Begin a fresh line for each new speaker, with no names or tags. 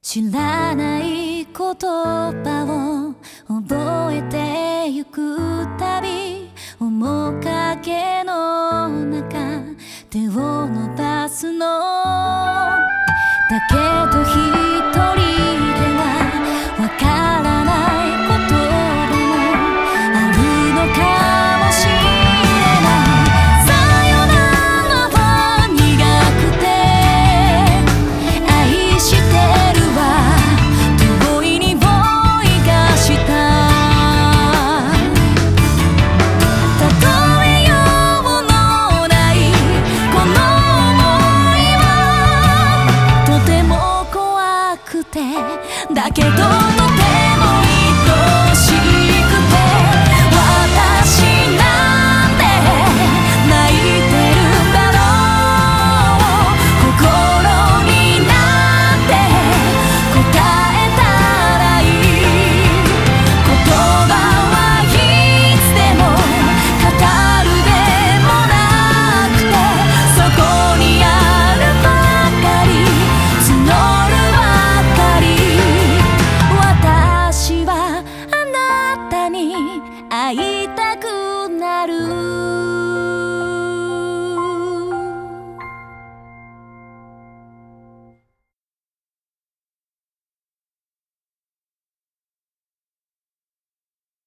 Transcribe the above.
知らない言葉を覚えてゆくたび、面影の中手を伸ばすの。だけど一人ではわからないこともあるのかもしれない。さよならは苦くて愛してるわ、遠い匂いがした。例えようのないこの想いはとても怖くて、だけどとても